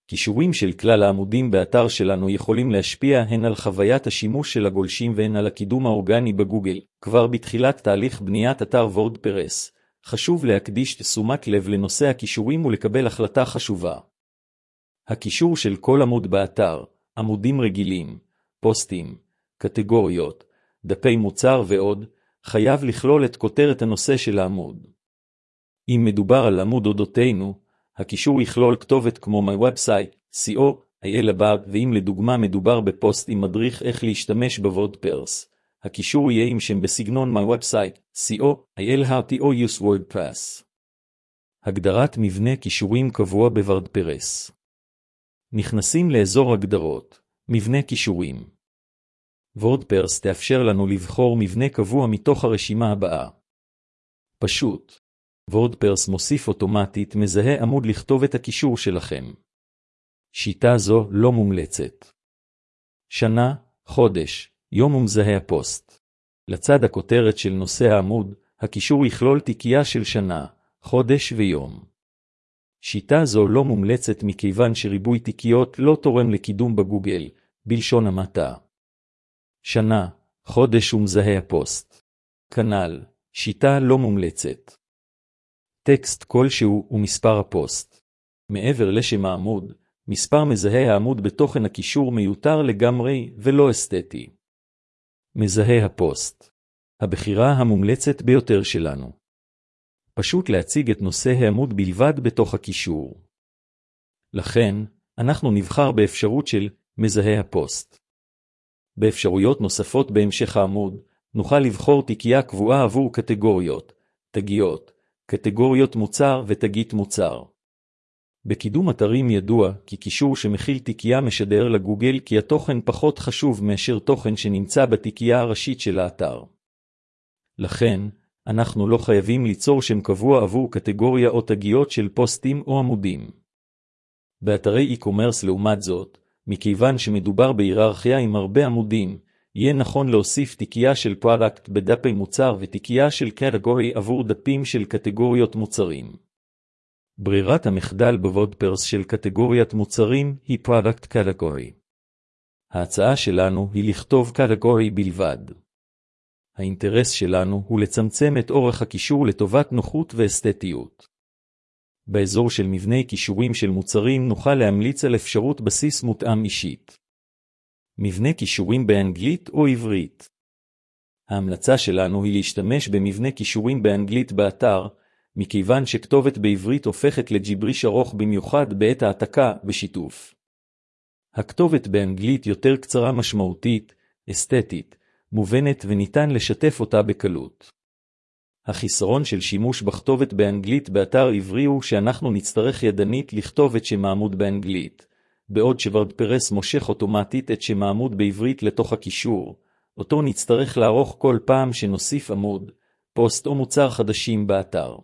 קישורים של כלל העמודים באתר שלנו יכולים להשפיע הן על חוויית השימוש של הגולשים והן על הקידום האורגני בגוגל. כבר בתחילת תהליך בניית אתר וורדפרס, חשוב להקדיש תשומת לב לנושא הקישורים ולקבל החלטה חשובה. הקישור של כל עמוד באתר, עמודים רגילים, פוסטים, קטגוריות, דפי מוצר ועוד, חייב לכלול את כותרת הנושא של העמוד. אם מדובר על עמוד אודותינו, הקישור יכלול כתובת כמו my website, co.il הבא, ואם לדוגמה מדובר בפוסט עם מדריך איך להשתמש בוורדפרס, הקישור יהיה עם שם בסגנון my website, co.il how to use WordPress. הגדרת מבנה קישורים קבוע בוורדפרס. נכנסים לאזור הגדרות, מבנה קישורים. וורדפרס תאפשר לנו לבחור מבנה קבוע מתוך הרשימה הבאה. פשוט. וורדפרס מוסיף אוטומטית מזהה עמוד לכתוב את הקישור שלכם. שיטה זו לא מומלצת. שנה, חודש, יום ומזהה הפוסט. לצד הכותרת של נושא העמוד, הקישור יכלול תיקייה של שנה, חודש ויום. שיטה זו לא מומלצת מכיוון שריבוי תיקיות לא תורם לקידום בגוגל, בלשון המעטה. שנה, חודש ומזהה הפוסט. כנ"ל, שיטה לא מומלצת. טקסט כלשהו ומספר הפוסט. מעבר לשם העמוד, מספר מזהה העמוד בתוכן הקישור מיותר לגמרי ולא אסתטי. מזהה הפוסט. הבחירה המומלצת ביותר שלנו. פשוט להציג את נושא העמוד בלבד בתוך הקישור. לכן, אנחנו נבחר באפשרות של מזהה הפוסט. באפשרויות נוספות בהמשך העמוד, נוכל לבחור תיקייה קבועה עבור קטגוריות, תגיות, קטגוריות מוצר ותגית מוצר. בקידום אתרים ידוע כי קישור שמכיל תיקייה משדר לגוגל כי התוכן פחות חשוב מאשר תוכן שנמצא בתיקייה הראשית של האתר. לכן, אנחנו לא חייבים ליצור שם קבוע עבור קטגוריה או תגיות של פוסטים או עמודים. באתרי e-commerce לעומת זאת, מכיוון שמדובר בהיררכיה עם הרבה עמודים, יהיה נכון להוסיף תיקייה של פרודקט בדפי מוצר ותיקייה של קטגורי עבור דפים של קטגוריות מוצרים. ברירת המחדל בוורדפרס של קטגוריית מוצרים היא פרודקט קטגורי. ההצעה שלנו היא לכתוב קטגורי בלבד. האינטרס שלנו הוא לצמצם את אורך הקישור לטובת נוחות ואסתטיות. באזור של מבני קישורים של מוצרים נוכל להמליץ על אפשרות בסיס מותאם אישית. מבנה קישורים באנגלית או עברית. ההמלצה שלנו היא להשתמש במבנה קישורים באנגלית באתר, מכיוון שכתובת בעברית הופכת לג'יבריש ארוך במיוחד בעת העתקה בשיתוף. הכתובת באנגלית יותר קצרה משמעותית, אסתטית, מובנת וניתן לשתף אותה בקלות. החיסרון של שימוש בכתובת באנגלית באתר עברי הוא שאנחנו נצטרך ידנית לכתוב את שם העמוד באנגלית, בעוד שוורדפרס מושך אוטומטית את שם העמוד בעברית לתוך הקישור, אותו נצטרך לערוך כל פעם שנוסיף עמוד, פוסט או מוצר חדשים באתר.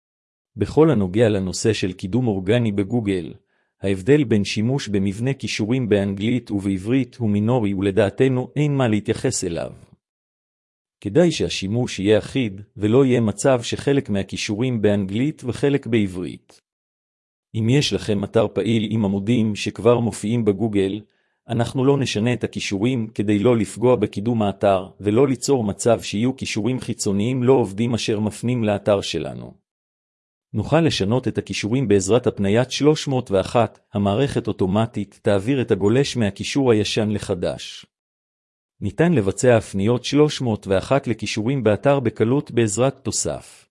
בכל הנוגע לנושא של קידום אורגני בגוגל, ההבדל בין שימוש במבנה קישורים באנגלית ובעברית הוא מינורי ולדעתנו אין מה להתייחס אליו. כדאי שהשימוש יהיה אחיד ולא יהיה מצב שחלק מהקישורים באנגלית וחלק בעברית. אם יש לכם אתר פעיל עם עמודים שכבר מופיעים בגוגל, אנחנו לא נשנה את הקישורים כדי לא לפגוע בקידום האתר ולא ליצור מצב שיהיו קישורים חיצוניים לא עובדים אשר מפנים לאתר שלנו. נוכל לשנות את הקישורים בעזרת הפניית 301, המערכת אוטומטית תעביר את הגולש מהקישור הישן לחדש. ניתן לבצע הפניות 301 לקישורים באתר בקלות בעזרת תוסף.